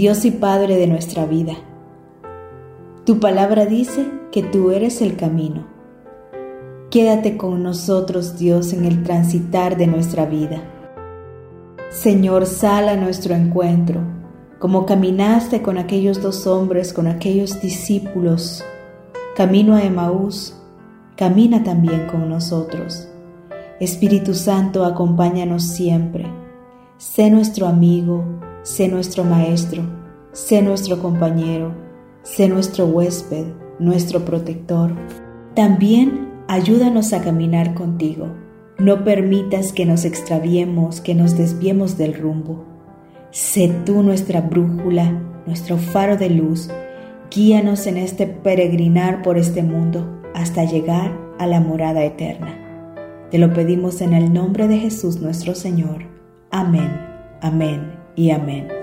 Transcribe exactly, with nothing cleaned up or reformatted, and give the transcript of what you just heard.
Dios y Padre de nuestra vida. Tu palabra dice que tú eres el camino. Quédate con nosotros, Dios, en el transitar de nuestra vida. Señor, sal a nuestro encuentro, como caminaste con aquellos dos hombres, con aquellos discípulos, camino a Emaús, camina también con nosotros. Espíritu Santo, acompáñanos siempre. Sé nuestro amigo, sé nuestro maestro, sé nuestro compañero, sé nuestro huésped, nuestro protector. También ayúdanos a caminar contigo. No permitas que nos extraviemos, que nos desviemos del rumbo. Sé tú nuestra brújula, nuestro faro de luz. Guíanos en este peregrinar por este mundo hasta llegar a la morada eterna. Te lo pedimos en el nombre de Jesús nuestro Señor. Amén, amén y amén.